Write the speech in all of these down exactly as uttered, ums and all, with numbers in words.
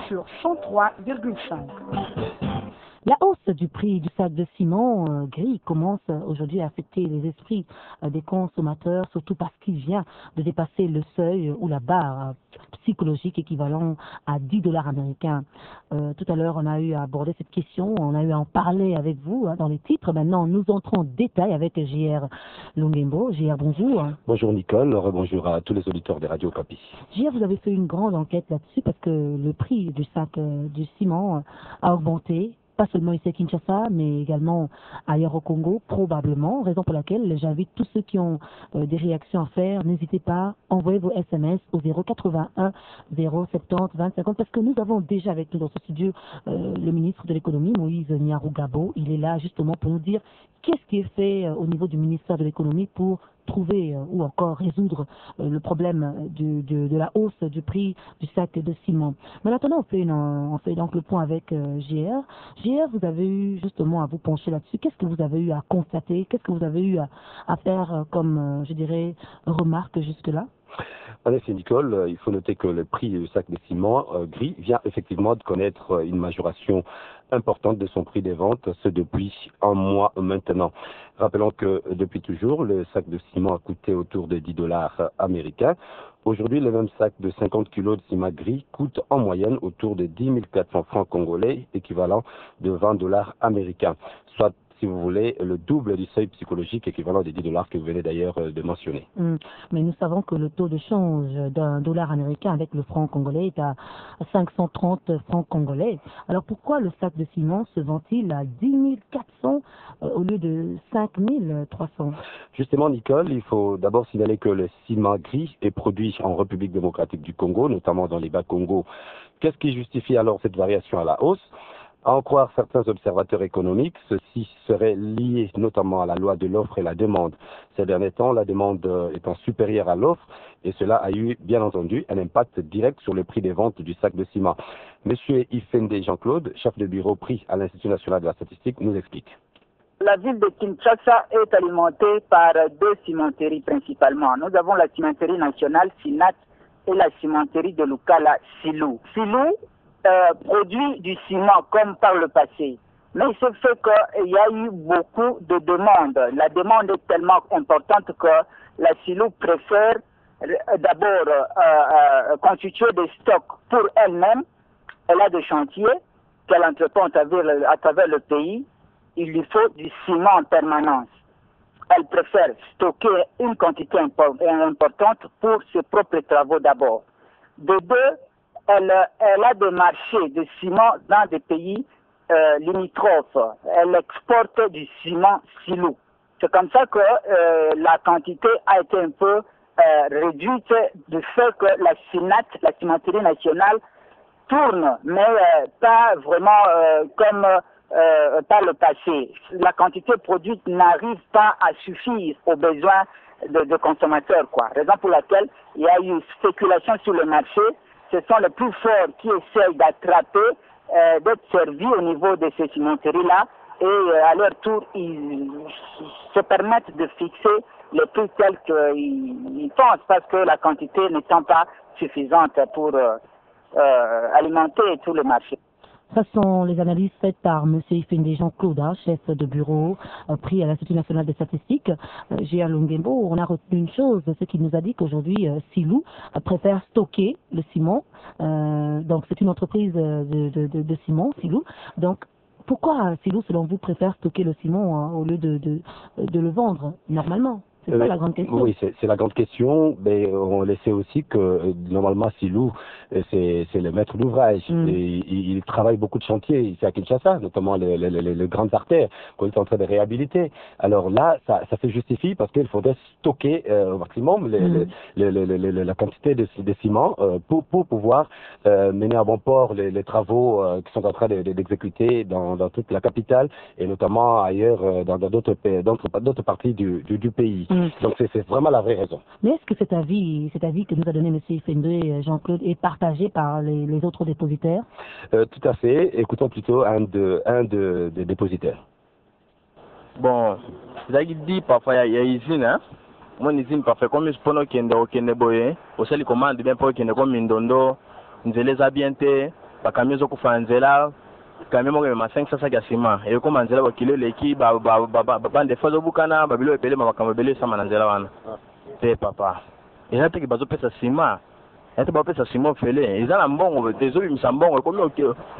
sur cent trois virgule cinq. La hausse du prix du sac de ciment euh, gris commence euh, aujourd'hui à affecter les esprits euh, des consommateurs, surtout parce qu'il vient de dépasser le seuil euh, ou la barre euh, psychologique équivalent à dix dollars américains. Euh, tout à l'heure, on a eu à aborder cette question, on a eu à en parler avec vous hein, dans les titres. Maintenant, nous entrons en détail avec J R Longembo. J R, bonjour. Bonjour Nicole, bonjour à tous les auditeurs des radios Okapi. J R, vous avez fait une grande enquête là-dessus parce que le prix du sac euh, du ciment euh, a augmenté. Pas seulement ici à Kinshasa, mais également ailleurs au Congo, probablement, raison pour laquelle j'invite tous ceux qui ont euh, des réactions à faire, n'hésitez pas, envoyez vos S M S au zéro quatre-vingt-un zéro soixante-dix vingt cinquante, parce que nous avons déjà avec nous dans ce studio euh, le ministre de l'économie, Moïse Nyarugabo. Il est là justement pour nous dire qu'est-ce qui est fait euh, au niveau du ministère de l'économie pour trouver euh, ou encore résoudre euh, le problème du, de, de la hausse du prix du sac de ciment. Mais maintenant, on fait, une, on fait donc le point avec euh, J R. J R, vous avez eu justement à vous pencher là-dessus. Qu'est-ce que vous avez eu à constater? Qu'est-ce que vous avez eu à, à faire euh, comme, euh, je dirais, remarque jusque-là? En effet, Nicole, il faut noter que le prix du sac de ciment euh, gris vient effectivement de connaître une majoration importante de son prix des ventes, ce depuis un mois maintenant. Rappelons que depuis toujours, le sac de ciment a coûté autour de dix dollars américains. Aujourd'hui, le même sac de cinquante kilos de ciment gris coûte en moyenne autour de dix mille quatre cents francs congolais, équivalent de vingt dollars américains, soit si vous voulez, le double du seuil psychologique équivalent des dix dollars que vous venez d'ailleurs de mentionner. Mmh. Mais nous savons que le taux de change d'un dollar américain avec le franc congolais est à cinq cent trente francs congolais. Alors pourquoi le sac de ciment se vend-il à dix mille quatre cents euh, au lieu de cinq mille trois cents? Justement, Nicole, il faut d'abord signaler que le ciment gris est produit en République démocratique du Congo, notamment dans les Bas-Congo. Qu'est-ce qui justifie alors cette variation à la hausse? À en croire certains observateurs économiques, ceci serait lié notamment à la loi de l'offre et la demande. Ces derniers temps, la demande étant supérieure à l'offre, et cela a eu, bien entendu, un impact direct sur le prix des ventes du sac de ciment. Monsieur Ifende Jean-Claude, chef de bureau prix à l'Institut national de la statistique, nous explique. La ville de Kinshasa est alimentée par deux cimenteries principalement. Nous avons la cimenterie nationale Sinat et la cimenterie de Lukala Silou. Silou Euh, produit du ciment comme par le passé. Mais il se fait qu'il y a eu beaucoup de demandes. La demande est tellement importante que la Silou préfère d'abord euh, euh, constituer des stocks pour elle-même. Elle a des chantiers qu'elle entreprend à travers, à travers le pays. Il lui faut du ciment en permanence. Elle préfère stocker une quantité importante pour ses propres travaux d'abord. De deux, Elle, elle a des marchés de ciment dans des pays euh, limitrophes. Elle exporte du ciment silou. C'est comme ça que euh, la quantité a été un peu euh, réduite du fait que la Sinat, la cimenterie nationale, tourne, mais euh, pas vraiment euh, comme euh, par le passé. La quantité produite n'arrive pas à suffire aux besoins de, de consommateurs, quoi. Raison pour laquelle il y a eu spéculation sur le marché. Ce sont les plus forts qui essayent d'attraper, euh, d'être servis au niveau de ces cimenteries-là et euh, à leur tour, ils se permettent de fixer les prix tels qu'ils pensent parce que la quantité n'étant pas suffisante pour euh, euh, alimenter tout le marché. Ce sont les analyses faites par M. Ifende Jean-Claude, chef de bureau euh, pris à l'Institut national des statistiques. Euh, J R Longembo, on a retenu une chose, ce qu'il nous a dit qu'aujourd'hui, euh, Silou euh, préfère stocker le ciment. Euh, donc, c'est une entreprise de, de, de, de ciment, Silou. Donc, pourquoi Silou, selon vous, préfère stocker le ciment hein, au lieu de, de, de le vendre normalement? C'est ça euh, la grande question. Oui, c'est la grande question, mais on le sait aussi que euh, normalement Silou, c'est le maître d'ouvrage. Mm. Il, il travaille beaucoup de chantiers ici à Kinshasa, notamment les, les, les, les grandes artères qu'on est en train de réhabiliter. Alors là, ça, ça se justifie parce qu'il faudrait stocker euh, au maximum les, mm. les, les, les, les, la quantité de, de ciment euh, pour, pour pouvoir euh, mener à bon port les, les travaux euh, qui sont en train d'exécuter de, de, dans, dans toute la capitale et notamment ailleurs euh, dans d'autres d'autres parties du, du, du pays. Mm. Donc c'est vraiment la vraie raison. Mais est-ce que cet avis, cet avis que nous a donné M. Ifende Jean-Claude est partagé par les, les autres dépositaires? euh, Tout à fait. Écoutons plutôt un de un de, de dépositaires. Bon, c'est dit parfois il y a une usine, hein. Moi une usine parfois comme je pense qu'il y a une boye, au sein du commande bien pour qu'il y ait comme une dondo, nous les habienté, bakami ezokufa nzela kami moko ma cinq cents sacs ya ciment ekoma nzela bakilo eleki bandefa ezobukana babilo ebele makambo ebele esama na nzela wana te papa eza teke bazopesa ciment eza te bapesa ciment fele eza na mbongo ezobimisa mbongo ekomi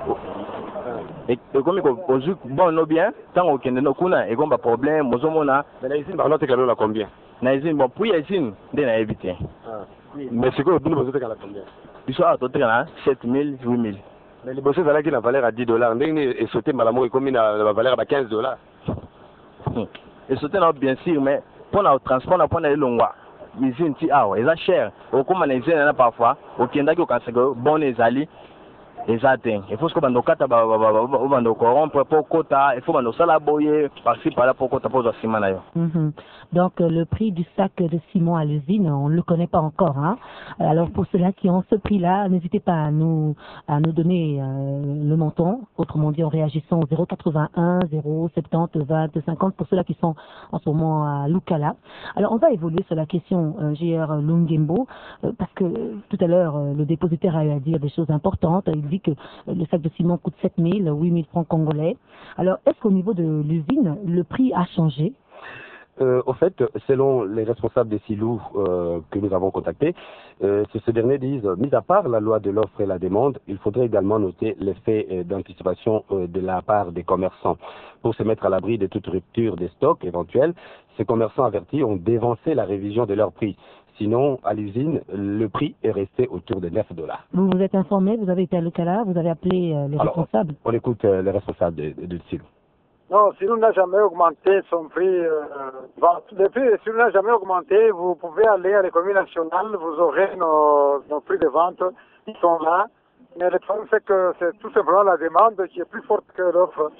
ekomi ozwi bon no bien ntango okende no kuna ekomba problème ozomona na usine bazotekala la combien na usine bon puis ya usine nde nayebi te mais sikoyo bino bazotekala combien biso awa totekala sept mille huit mille mais liboso ezalaki na valeur ya dix dollars ndenge nini esaute mbala moko ekomi na valeur ya quinze dollars esaute na bien sûr mais mpo na transport na mpo na elongwa usine ti awa eza cher okóma na usine na parfois okendaki okansaka bon ezali eza te il faut que bando kata bando corrompre pour kota il faut bando sala boye par-ci par-là pour kota pour ciment na yo. Donc euh, le prix du sac de ciment à l'usine on ne le connaît pas encore hein. Alors pour ceux-là qui ont ce prix-là n'hésitez pas à nous à nous donner euh, le montant, autrement dit en réagissant au zéro quatre-vingt-un zéro soixante-dix vingt cinquante pour ceux-là qui sont en ce moment à Lukala. Alors on va évoluer sur la question euh, J R Lungembo euh, parce que euh, tout à l'heure euh, le dépositaire a eu à dire des choses importantes. Il dit que le sac de ciment coûte sept mille, huit mille francs congolais. Alors, est-ce qu'au niveau de l'usine, le prix a changé? Euh, au fait, selon les responsables des silos euh, que nous avons contactés, euh, ces derniers disent, mis à part la loi de l'offre et la demande, il faudrait également noter l'effet euh, d'anticipation euh, de la part des commerçants. Pour se mettre à l'abri de toute rupture des stocks éventuels, ces commerçants avertis ont dévancé la révision de leur prix. Sinon, à l'usine, le prix est resté autour de neuf dollars. Vous vous êtes informé, vous avez été à Lukala, vous avez appelé euh, les Alors, responsables? On écoute euh, les responsables de, de, de Silo. Non, Silo n'a jamais augmenté son prix. Euh, le prix de Silo n'a jamais augmenté. Vous pouvez aller à l'économie nationale, vous aurez nos, nos prix de vente, ils sont là. Mais le problème, c'est que c'est tout simplement la demande qui est plus forte que l'offre.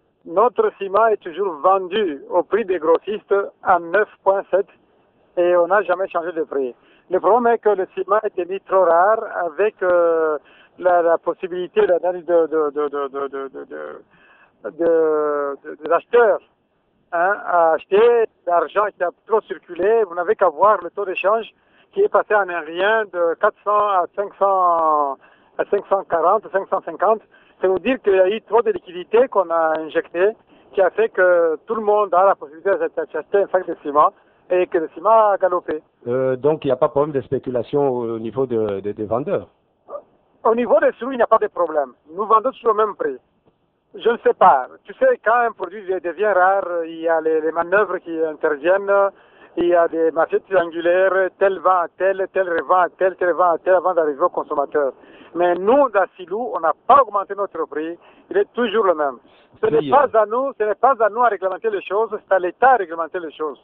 Notre ciment est toujours vendu au prix des grossistes à neuf virgule sept et on n'a jamais changé de prix. Le problème est que le ciment était mis trop rare avec euh, la, la possibilité de, de, de, de, de, de, de, de, de, de, de l'acheteurs hein, à acheter l'argent qui a trop circulé. Vous n'avez qu'à voir le taux d'échange qui est passé en un rien de quatre cents à cinq cents, à cinq cent quarante, cinq cent cinquante. C'est vous dire qu'il y a eu trop de liquidités qu'on a injectées qui a fait que tout le monde a la possibilité d'acheter un sac de ciment et que le ciment a galopé. Euh, donc il n'y a pas de problème de spéculation au niveau de, de, des vendeurs? Au niveau des sous, il n'y a pas de problème. Nous vendons toujours au même prix. Je ne sais pas. Tu sais, quand un produit devient rare, il y a les, les manœuvres qui interviennent, il y a des marchés triangulaires, tel vend à tel, tel revend à tel, tel vend à tel avant d'arriver au consommateur. Mais nous, dans Silou, on n'a pas augmenté notre prix, il est toujours le même. Ce n'est pas à nous, ce n'est pas à nous à réglementer les choses, c'est à l'État à réglementer les choses.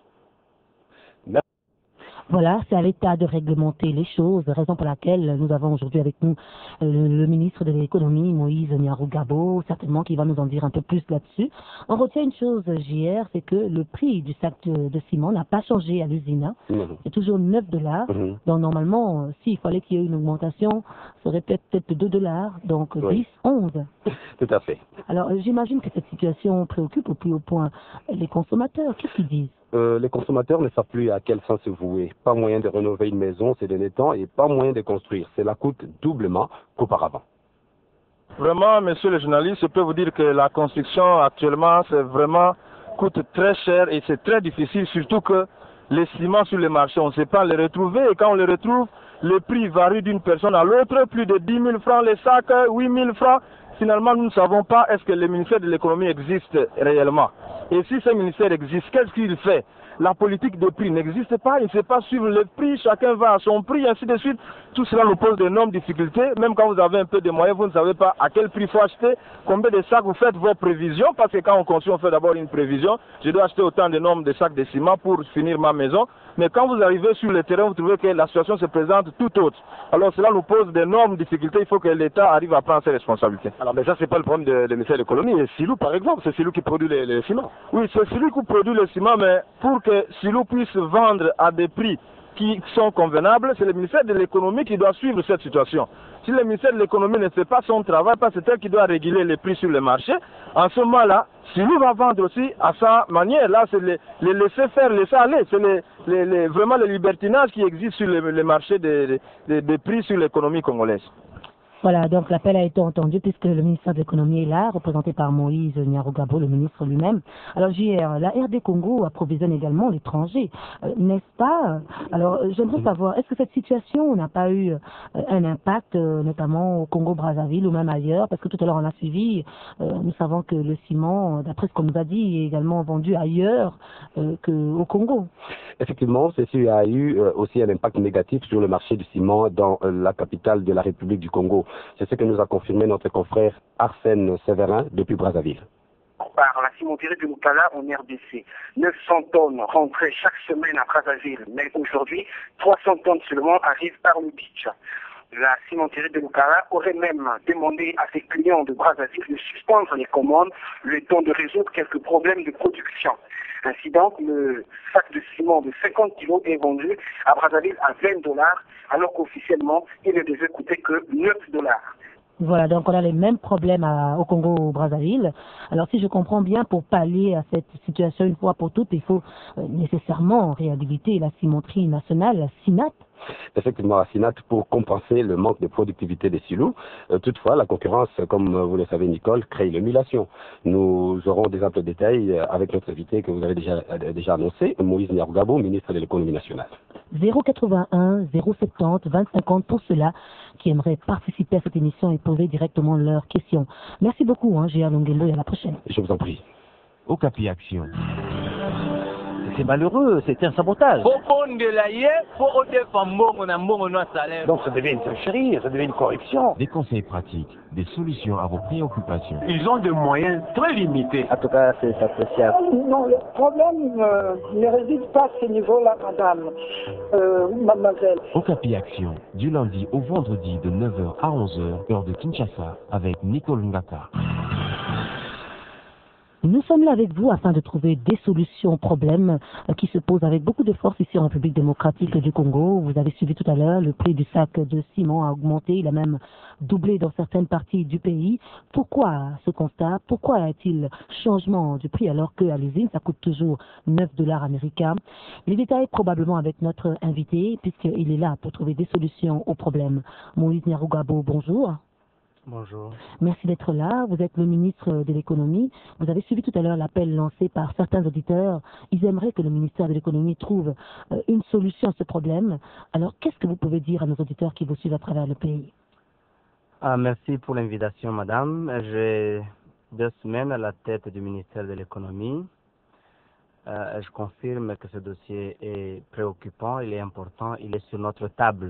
Voilà, c'est à l'État de réglementer les choses, raison pour laquelle nous avons aujourd'hui avec nous le, le ministre de l'économie, Moïse Nyarugabo, certainement qui va nous en dire un peu plus là-dessus. On retient une chose, J R, c'est que le prix du sac de, de ciment n'a pas changé à l'usine. Hein. Mmh. C'est toujours neuf dollars. Mmh. Donc normalement, s'il fallait qu'il y ait une augmentation, ça aurait peut-être peut-être deux dollars, donc oui. dix, onze. Tout à fait. Alors j'imagine que cette situation préoccupe au plus haut point les consommateurs. Qu'est-ce qu'ils disent? Euh, les consommateurs ne savent plus à quel sens se vouer. Pas moyen de rénover une maison ces derniers temps et pas moyen de construire. Cela coûte doublement qu'auparavant. Vraiment, monsieur le journaliste, je peux vous dire que la construction actuellement, c'est vraiment coûte très cher et c'est très difficile, surtout que les ciments sur le marché, on ne sait pas les retrouver et quand on les retrouve, le prix varie d'une personne à l'autre, plus de dix mille francs les sacs, huit mille francs. Finalement, nous ne savons pas est-ce que le ministère de l'économie existe réellement. Et si ce ministère existe, qu'est-ce qu'il fait? La politique de prix n'existe pas, il ne sait pas suivre le prix, chacun va à son prix, ainsi de suite. Tout cela nous pose d'énormes difficultés. Même quand vous avez un peu de moyens, vous ne savez pas à quel prix il faut acheter, combien de sacs vous faites vos prévisions, parce que quand on construit, on fait d'abord une prévision. Je dois acheter autant de nombre de sacs de ciment pour finir ma maison. Mais quand vous arrivez sur le terrain, vous trouvez que la situation se présente tout autre. Alors cela nous pose d'énormes difficultés. Il faut que l'État arrive à prendre ses responsabilités. Alors mais ça, c'est pas le problème de, de ministère de l'économie. Silou, par exemple, c'est Silou qui produit le, le ciment. Oui, c'est Silou qui produit le ciment, mais pour que Silou puisse vendre à des prix qui sont convenables, c'est le ministère de l'économie qui doit suivre cette situation. Si le ministère de l'économie ne fait pas son travail, parce que c'est elle qui doit réguler les prix sur le marché, en ce moment-là, Silou va vendre aussi à sa manière. Là, c'est les, les laisser faire, laisser aller. C'est les, les, les, vraiment le libertinage qui existe sur le, le marché des, des, des prix sur l'économie congolaise. Voilà, donc l'appel a été entendu puisque le ministère de l'économie est là, représenté par Moïse Nyarugabo, le ministre lui-même. Alors J R, la R D Congo approvisionne également l'étranger, euh, n'est-ce pas? Alors euh, j'aimerais savoir, est-ce que cette situation n'a pas eu euh, un impact, euh, notamment au Congo-Brazzaville ou même ailleurs? Parce que tout à l'heure on a suivi, euh, nous savons que le ciment, d'après ce qu'on nous a dit, est également vendu ailleurs euh, qu'au Congo. Effectivement, ceci a eu euh, aussi un impact négatif sur le marché du ciment dans euh, la capitale de la République du Congo. C'est ce que nous a confirmé notre confrère Arsène Séverin depuis Brazzaville. Par la cimenterie de Lukala en R D C. neuf cents tonnes rentraient chaque semaine à Brazzaville, mais aujourd'hui, trois cents tonnes seulement arrivent par le beach. La cimenterie de Lukala aurait même demandé à ses clients de Brazzaville de suspendre les commandes le temps de résoudre quelques problèmes de production. Ainsi donc, le sac de ciment de cinquante kilos est vendu à Brazzaville à vingt dollars, alors qu'officiellement, il ne devait coûter que neuf dollars. Voilà, donc on a les mêmes problèmes à, au Congo-Brazzaville. Alors si je comprends bien, pour pallier à cette situation une fois pour toutes, il faut euh, nécessairement réhabiliter la cimenterie nationale, la SINAT. Effectivement, à SINAT pour compenser le manque de productivité des silos. Euh, toutefois, la concurrence, comme vous le savez, Nicole, crée l'émulation. Nous aurons des amples détails avec notre invité que vous avez déjà, euh, déjà annoncé, Moïse Nyarugabo, ministre de l'économie nationale. zéro quatre-vingt-un, zéro soixante-dix, vingt cinquante pour ceux-là qui aimeraient participer à cette émission et poser directement leurs questions. Merci beaucoup, hein, J R Longuelo, et à la prochaine. Je vous en prie. Okapi Action. C'est malheureux, c'est un sabotage. Donc ça devient une tricherie, ça devient une corruption. Des conseils pratiques, des solutions à vos préoccupations. Ils ont des moyens très limités. En tout cas, c'est appréciable. Non, le problème euh, ne réside pas à ce niveau-là, madame, euh, mademoiselle. Okapi Action, du lundi au vendredi de neuf heures à onze heures, heure de Kinshasa, avec Nicole Ngaka. Nous sommes là avec vous afin de trouver des solutions aux problèmes qui se posent avec beaucoup de force ici en République démocratique du Congo. Vous avez suivi tout à l'heure, le prix du sac de ciment a augmenté, il a même doublé dans certaines parties du pays. Pourquoi ce constat? Pourquoi y a-t-il changement du prix alors qu'à l'usine, ça coûte toujours neuf dollars américains? Les détails probablement avec notre invité puisqu'il est là pour trouver des solutions aux problèmes. Moïse Nyarugabo, bonjour. Bonjour. Merci d'être là. Vous êtes le ministre de l'économie. Vous avez suivi tout à l'heure l'appel lancé par certains auditeurs. Ils aimeraient que le ministère de l'économie trouve euh, une solution à ce problème. Alors, qu'est-ce que vous pouvez dire à nos auditeurs qui vous suivent à travers le pays? Ah, merci pour l'invitation, madame. J'ai deux semaines à la tête du ministère de l'économie. Euh, je confirme que ce dossier est préoccupant, il est important, il est sur notre table.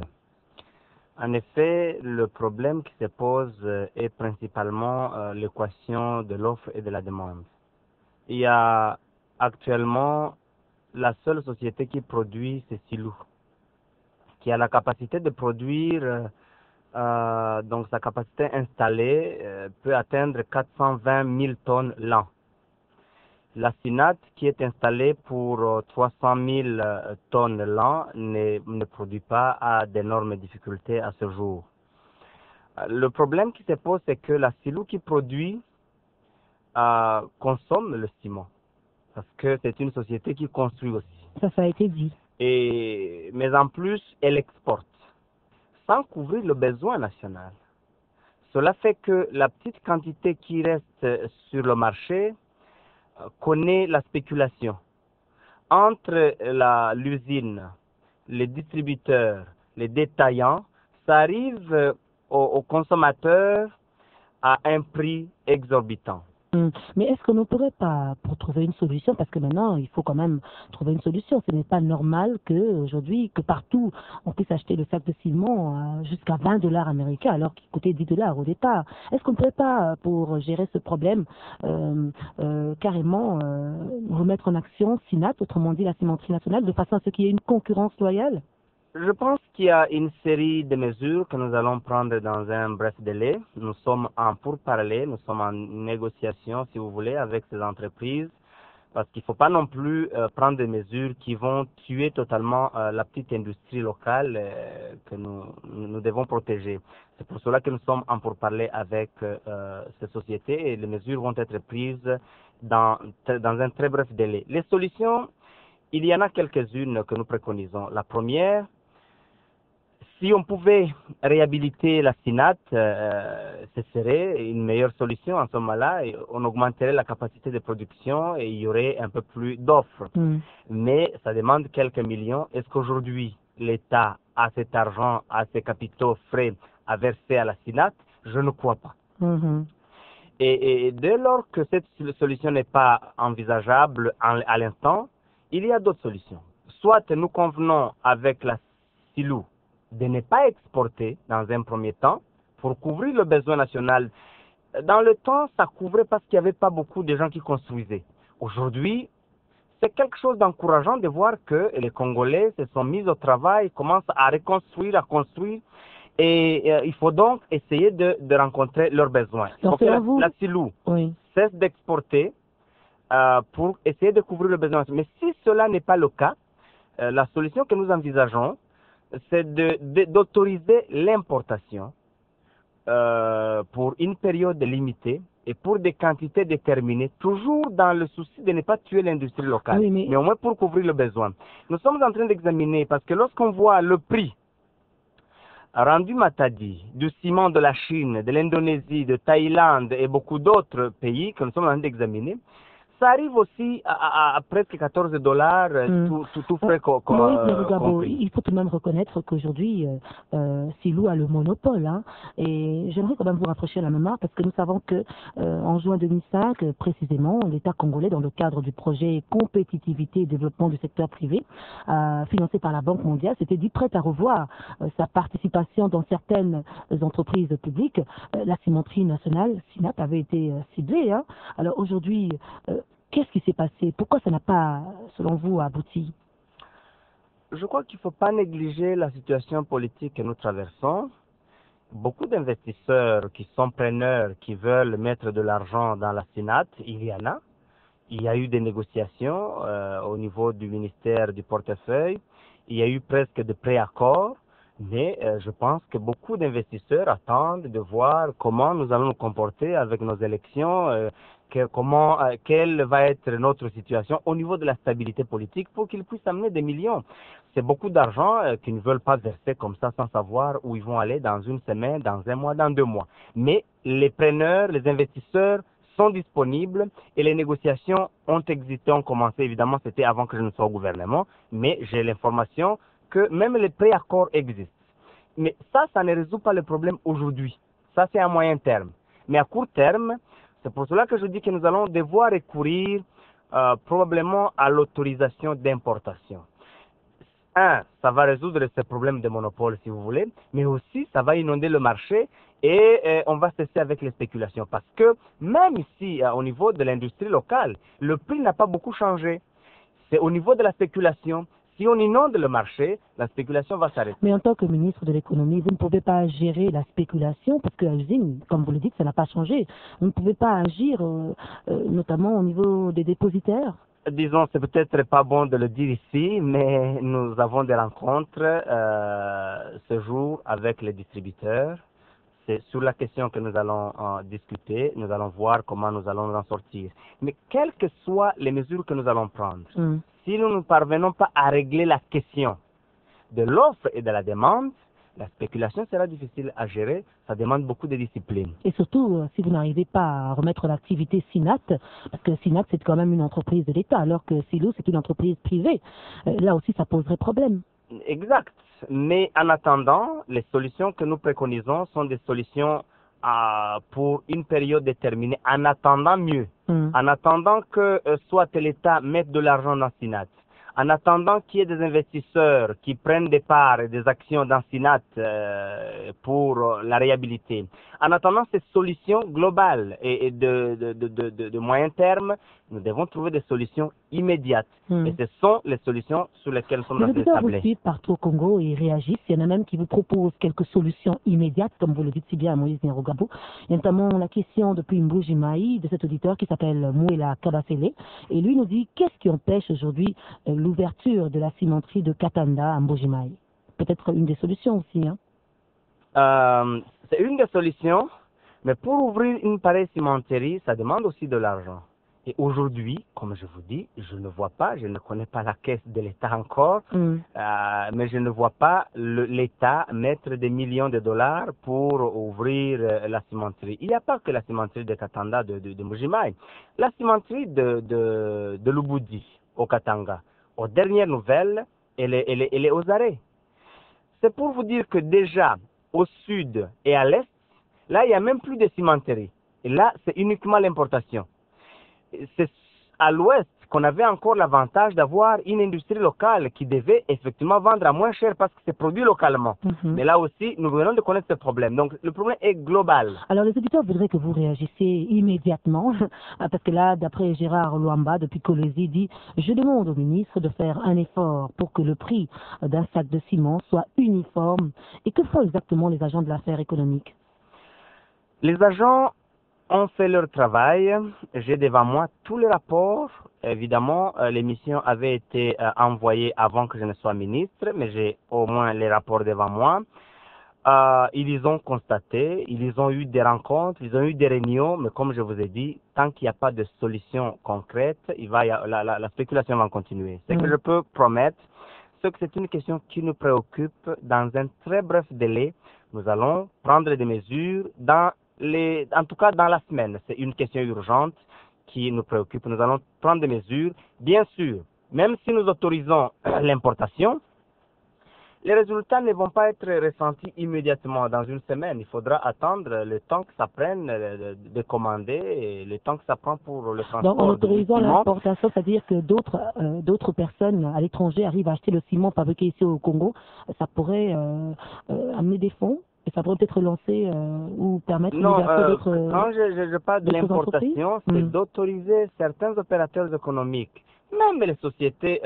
En effet, le problème qui se pose est principalement euh, l'équation de l'offre et de la demande. Il y a actuellement la seule société qui produit, c'est Silou, qui a la capacité de produire, euh, donc sa capacité installée euh, peut atteindre quatre cent vingt mille tonnes l'an. La SINAT, qui est installée pour euh, trois cent mille euh, tonnes l'an, ne, ne produit pas à d'énormes difficultés à ce jour. Euh, le problème qui se pose, c'est que la Silou qui produit euh, consomme le ciment, parce que c'est une société qui construit aussi. Ça, ça a été dit. Et, mais en plus, elle exporte, sans couvrir le besoin national. Cela fait que la petite quantité qui reste sur le marché connaît la spéculation. Entre l'usine, les distributeurs, les détaillants, ça arrive aux, aux consommateurs à un prix exorbitant. Mais est-ce qu'on ne pourrait pas, pour trouver une solution, parce que maintenant il faut quand même trouver une solution, ce n'est pas normal qu'aujourd'hui, que partout on puisse acheter le sac de ciment jusqu'à vingt dollars américains alors qu'il coûtait dix dollars au départ. Est-ce qu'on ne pourrait pas, pour gérer ce problème, euh, euh, carrément euh, remettre en action SINAT, autrement dit la cimenterie nationale, de façon à ce qu'il y ait une concurrence loyale? Je pense qu'il y a une série de mesures que nous allons prendre dans un bref délai. Nous sommes en pourparlers, nous sommes en négociation, si vous voulez, avec ces entreprises, parce qu'il ne faut pas non plus euh, prendre des mesures qui vont tuer totalement euh, la petite industrie locale euh, que nous, nous devons protéger. C'est pour cela que nous sommes en pourparlers avec euh, ces sociétés et les mesures vont être prises dans, dans un très bref délai. Les solutions, il y en a quelques-unes que nous préconisons. La première, si on pouvait réhabiliter la SINAT, euh, ce serait une meilleure solution en ce moment-là. On augmenterait la capacité de production et il y aurait un peu plus d'offres. Mm. Mais ça demande quelques millions. Est-ce qu'aujourd'hui, l'État a cet argent, a ces capitaux frais à verser à la SINAT? Je ne crois pas. Mm-hmm. Et, et dès lors que cette solution n'est pas envisageable en, à l'instant, il y a d'autres solutions. Soit nous convenons avec la Silou de ne pas exporter dans un premier temps pour couvrir le besoin national. Dans le temps, ça couvrait parce qu'il n'y avait pas beaucoup de gens qui construisaient. Aujourd'hui, c'est quelque chose d'encourageant de voir que les Congolais se sont mis au travail, commencent à reconstruire, à construire. Et euh, il faut donc essayer de, de rencontrer leurs besoins. Il faut que la, la Silou oui. cesse d'exporter euh, pour essayer de couvrir le besoin. Mais si cela n'est pas le cas, euh, la solution que nous envisageons, c'est de, de, d'autoriser l'importation euh, pour une période limitée et pour des quantités déterminées, toujours dans le souci de ne pas tuer l'industrie locale, oui, mais... mais au moins pour couvrir le besoin. Nous sommes en train d'examiner, parce que lorsqu'on voit le prix rendu Matadi, du ciment de la Chine, de l'Indonésie, de Thaïlande et beaucoup d'autres pays que nous sommes en train d'examiner, ça arrive aussi à, à, à presque quatorze dollars, mm. tout, tout, tout frais co- co- oui, euh, Gabo, il faut tout de même reconnaître qu'aujourd'hui, euh, euh, Silou a le monopole. Hein, et j'aimerais quand même vous rafraîchir la mémoire parce que nous savons que euh, en juin deux mille cinq, euh, précisément, l'État congolais, dans le cadre du projet Compétitivité et Développement du secteur privé, euh, financé par la Banque mondiale, s'était dit prêt à revoir euh, sa participation dans certaines entreprises publiques. Euh, la cimenterie nationale, SINAT, avait été euh, ciblée. Hein. Alors aujourd'hui, euh, qu'est-ce qui s'est passé? Pourquoi ça n'a pas, selon vous, abouti? Je crois qu'il ne faut pas négliger la situation politique que nous traversons. Beaucoup d'investisseurs qui sont preneurs, qui veulent mettre de l'argent dans la SINAT, il y en a. Il y a eu des négociations euh, au niveau du ministère du portefeuille. Il y a eu presque de préaccords. Mais euh, je pense que beaucoup d'investisseurs attendent de voir comment nous allons nous comporter avec nos élections, euh, que, comment, euh, quelle va être notre situation au niveau de la stabilité politique pour qu'ils puissent amener des millions. C'est beaucoup d'argent euh, qu'ils ne veulent pas verser comme ça sans savoir où ils vont aller dans une semaine, dans un mois, dans deux mois. Mais les preneurs, les investisseurs sont disponibles et les négociations ont existé, ont commencé. Évidemment, c'était avant que je ne sois au gouvernement, mais j'ai l'information que même les préaccords existent. Mais ça, ça ne résout pas le problème aujourd'hui. Ça, c'est à moyen terme. Mais à court terme, c'est pour cela que je dis que nous allons devoir recourir euh, probablement à l'autorisation d'importation. Un, ça va résoudre ce problème de monopole, si vous voulez, mais aussi, ça va inonder le marché et euh, on va cesser avec les spéculations. Parce que même ici, euh, au niveau de l'industrie locale, le prix n'a pas beaucoup changé. C'est au niveau de la spéculation. Si on inonde le marché, la spéculation va s'arrêter. Mais en tant que ministre de l'économie, vous ne pouvez pas gérer la spéculation parce que l'usine, comme vous le dites, ça n'a pas changé. Vous ne pouvez pas agir, euh, euh, notamment au niveau des dépositaires. Disons, c'est peut-être pas bon de le dire ici, mais nous avons des rencontres euh, ce jour avec les distributeurs. C'est sur la question que nous allons euh, discuter. Nous allons voir comment nous allons en sortir. Mais quelles que soient les mesures que nous allons prendre, mm. si nous ne parvenons pas à régler la question de l'offre et de la demande, la spéculation sera difficile à gérer. Ça demande beaucoup de discipline. Et surtout, euh, si vous n'arrivez pas à remettre l'activité SINAT, parce que SINAT, c'est quand même une entreprise de l'État, alors que Silou, c'est une entreprise privée. Euh, là aussi, ça poserait problème. Exact. Mais en attendant, les solutions que nous préconisons sont des solutions euh, pour une période déterminée, en attendant mieux. Mm. En attendant que euh, soit l'État mette de l'argent dans SINAT, en attendant qu'il y ait des investisseurs qui prennent des parts et des actions dans SINAT euh, pour euh, la réhabiliter, en attendant ces solutions globales et, et de, de, de, de, de moyen terme, nous devons trouver des solutions immédiates. Mmh. Et ce sont les solutions sur lesquelles nous sommes dans cette table. Les auditeurs partout au Congo et réagissent. Il y en a même qui vous proposent quelques solutions immédiates, comme vous le dites si bien à Moïse Nérogabo. Il y a notamment la question depuis Mboujimaï de cet auditeur qui s'appelle Mouela Kabasele. Et lui nous dit, qu'est-ce qui empêche aujourd'hui euh, l'ouverture de la cimenterie de Katanda à Mboujimaï? Peut-être une des solutions aussi. Hein? Euh, c'est une des solutions, mais pour ouvrir une pareille cimenterie, ça demande aussi de l'argent. Et aujourd'hui, comme je vous dis, je ne vois pas, je ne connais pas la caisse de l'État encore, mm. euh, mais je ne vois pas l'État mettre des millions de dollars pour ouvrir euh, la cimenterie. Il n'y a pas que la cimenterie de Katanga, de, de, de Mbuji-Mayi. La cimenterie de, de, de Lubudi, au Katanga, aux dernières nouvelles, elle est, elle est, elle est aux arrêts. C'est pour vous dire que déjà, au sud et à l'est, là, il n'y a même plus de cimenterie. Et là, c'est uniquement l'importation. C'est à l'ouest qu'on avait encore l'avantage d'avoir une industrie locale qui devait effectivement vendre à moins cher parce que c'est produit localement. Mm-hmm. Mais là aussi, nous venons de connaître ce problème. Donc, le problème est global. Alors, les auditeurs voudraient que vous réagissiez immédiatement parce que là, d'après Gérard Luamba, depuis Kolwezi, dit « Je demande au ministre de faire un effort pour que le prix d'un sac de ciment soit uniforme. » Et que font exactement les agents de l'affaire économique? Les agents ont fait leur travail. J'ai devant moi tous les rapports. Évidemment, euh, l'émission avait été euh, envoyée avant que je ne sois ministre, mais j'ai au moins les rapports devant moi. Euh, ils ont constaté, ils ont eu des rencontres, ils ont eu des réunions, mais comme je vous ai dit, tant qu'il n'y a pas de solution concrète, il va y a, la, la, la spéculation va continuer. Ce mmh. que je peux promettre, c'est que c'est une question qui nous préoccupe. Dans un très bref délai, nous allons prendre des mesures dans Les, en tout cas, dans la semaine, c'est une question urgente qui nous préoccupe. Nous allons prendre des mesures. Bien sûr, même si nous autorisons l'importation, les résultats ne vont pas être ressentis immédiatement dans une semaine. Il faudra attendre le temps que ça prenne de, de commander et le temps que ça prend pour le transport. Donc, en autorisant l'importation, c'est-à-dire que d'autres euh, d'autres personnes à l'étranger arrivent à acheter le ciment fabriqué ici au Congo, ça pourrait euh, euh, amener des fonds? Et ça pourrait peut-être lancer euh, ou permettre l'ouverture euh, d'autres... Non, je, je, je parle de l'importation, c'est mmh. d'autoriser certains opérateurs économiques, même les sociétés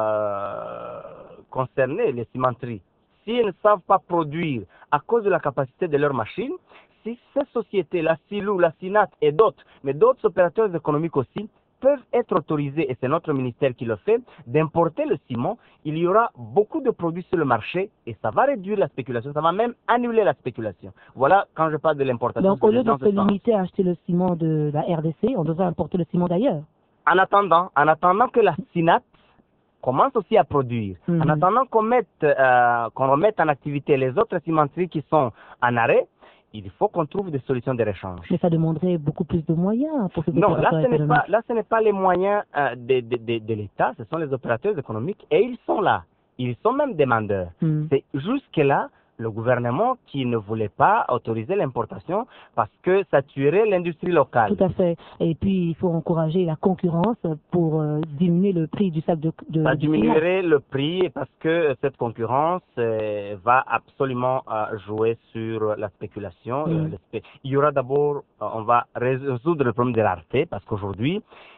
euh, concernées, les cimenteries, s'ils ne savent pas produire à cause de la capacité de leurs machines, si ces sociétés, la Silou, la Sinat et d'autres, mais d'autres opérateurs économiques aussi, peuvent être autorisés, et c'est notre ministère qui le fait, d'importer le ciment, il y aura beaucoup de produits sur le marché et ça va réduire la spéculation, ça va même annuler la spéculation. Voilà quand je parle de l'importation. Donc au lieu de se limiter à acheter le ciment de la R D C, on devrait importer le ciment d'ailleurs. En attendant, en attendant que la Sinat commence aussi à produire, mm-hmm. en attendant qu'on mette, euh, qu'on remette en activité les autres cimenteries qui sont en arrêt, il faut qu'on trouve des solutions de réchange. Mais ça demanderait beaucoup plus de moyens pour ces Non, là ce n'est pas, là ce n'est pas les moyens euh, de, de, de, de l'État, ce sont les opérateurs économiques et ils sont là. Ils sont même demandeurs. Mm. C'est jusque-là le gouvernement qui ne voulait pas autoriser l'importation parce que ça tuerait l'industrie locale. Tout à fait. Et puis il faut encourager la concurrence pour euh, diminuer le prix du sac de, de Ça diminuerait le prix parce que cette concurrence euh, va absolument euh, jouer sur la spéculation. Mm. Euh, spé... Il y aura d'abord, euh, on va résoudre le problème de rareté parce qu'aujourd'hui,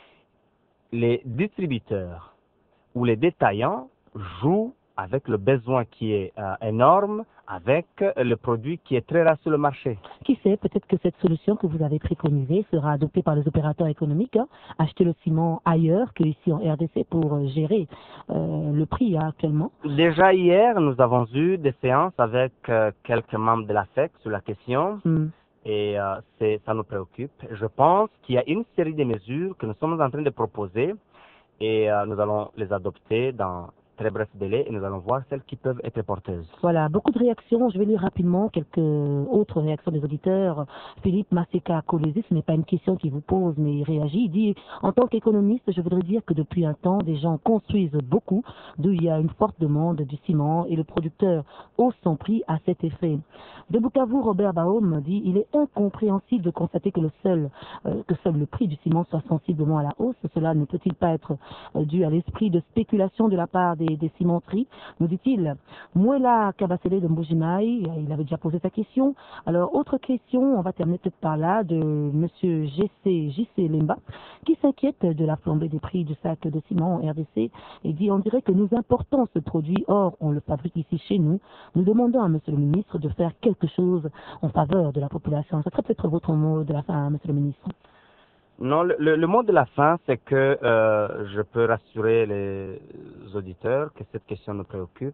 les distributeurs ou les détaillants jouent avec le besoin qui est euh, énorme, avec le produit qui est très rare sur le marché. Qui sait, peut-être que cette solution que vous avez préconisée sera adoptée par les opérateurs économiques, hein, acheter le ciment ailleurs qu'ici en R D C pour gérer euh, le prix hein, actuellement. Déjà hier, nous avons eu des séances avec euh, quelques membres de la F E C sur la question. Mm. Et euh, c'est, ça nous préoccupe. Je pense qu'il y a une série de mesures que nous sommes en train de proposer et euh, nous allons les adopter dans très bref délai et nous allons voir celles qui peuvent être porteuses. Voilà, beaucoup de réactions. Je vais lire rapidement quelques autres réactions des auditeurs. Philippe Maseka Kolwezi, ce n'est pas une question qu'il vous pose, mais il réagit. Il dit, en tant qu'économiste, je voudrais dire que depuis un temps, des gens construisent beaucoup, d'où il y a une forte demande du ciment et le producteur hausse son prix à cet effet. De Bukavu, Robert Baum dit, il est incompréhensible de constater que le seul, euh, que seul le prix du ciment soit sensiblement à la hausse. Cela ne peut-il pas être euh, dû à l'esprit de spéculation de la part des Des, des cimenteries, nous dit-il. Mouela Kabasele de Mbuji-Mayi, il avait déjà posé sa question. Alors, autre question, on va terminer peut-être par là, de M. J C, J C Lemba, qui s'inquiète de la flambée des prix du sac de ciment en R D C et dit, on dirait que nous importons ce produit, or on le fabrique ici chez nous. Nous demandons à M. le ministre de faire quelque chose en faveur de la population. Ce serait peut-être votre mot de la fin, M. le ministre. Non, le, le, le mot de la fin, c'est que euh, je peux rassurer les auditeurs que cette question nous préoccupe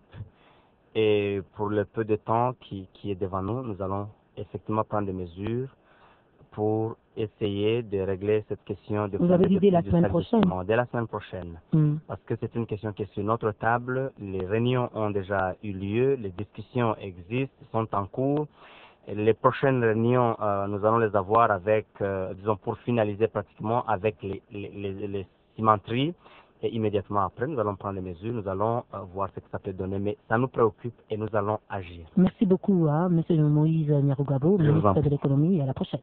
et pour le peu de temps qui, qui est devant nous, nous allons effectivement prendre des mesures pour essayer de régler cette question de Vous avez dit dès la semaine prochaine. Dès la semaine prochaine. Mm. Parce que c'est une question qui est sur notre table. Les réunions ont déjà eu lieu, les discussions existent, sont en cours. Et les prochaines réunions, euh, nous allons les avoir avec, euh, disons, pour finaliser pratiquement avec les, les, les, les cimenteries. Et immédiatement après, nous allons prendre les mesures, nous allons euh, voir ce que ça peut donner. Mais ça nous préoccupe et nous allons agir. Merci beaucoup, hein, M. Moïse Nyarugabo, ministre de l'économie, et à la prochaine.